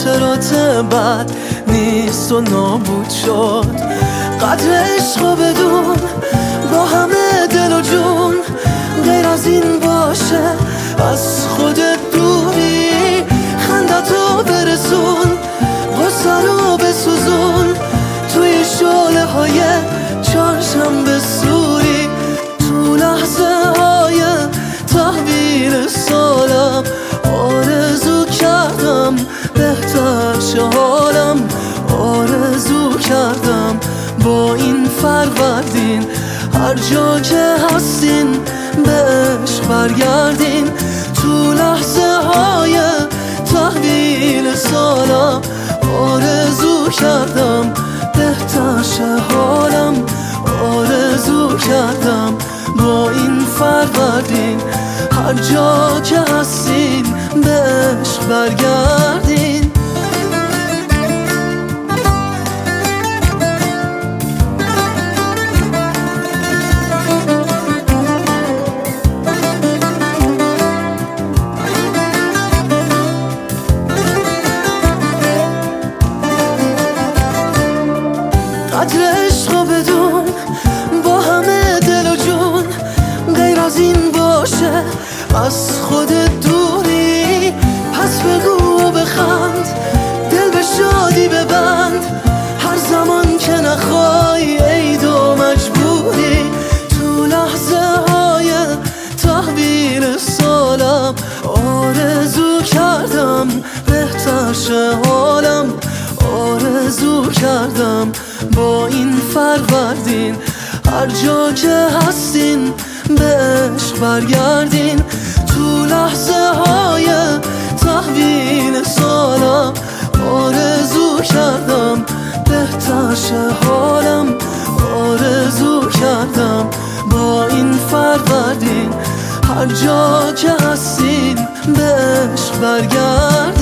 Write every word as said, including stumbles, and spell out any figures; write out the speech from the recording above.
خاطرات بد نیست و نابود شد. قدر عشق بدون با همه دل و جون، غیر از این باشه از خودت دوری. خندتو برسون، غصه رو بسوزون، توی شعله های چهارشنبه سوری. تو لحظه های تحویل سالم آرزو کردم بهتر شه حالم. آرزو کردم با این فروردین هر جا که هستین به عشق برگردین. تو لحظه های تحویل سالم آرزو کردم بهتر شه حالم. آرزو کردم با این فروردین هر جا که هستین به عشق برگردین. قدر عشق بدون با همه دل و جون، غیر از این باشه از خودت دوری. پس بگو و بخند، دل به شادی ببند، هر زمان که نخوای عید و مجبوری. تو لحظه های تحویل سالم آرزو کردم بهتر شه حالم. آرزو کردم با این فروردین هر جا که هستین به عشق برگردین. تو لحظه های تحویل سالم آرزو کردم بهتر شه حالم. آرزو کردم با این فروردین هر جا که هستین به عشق برگردین.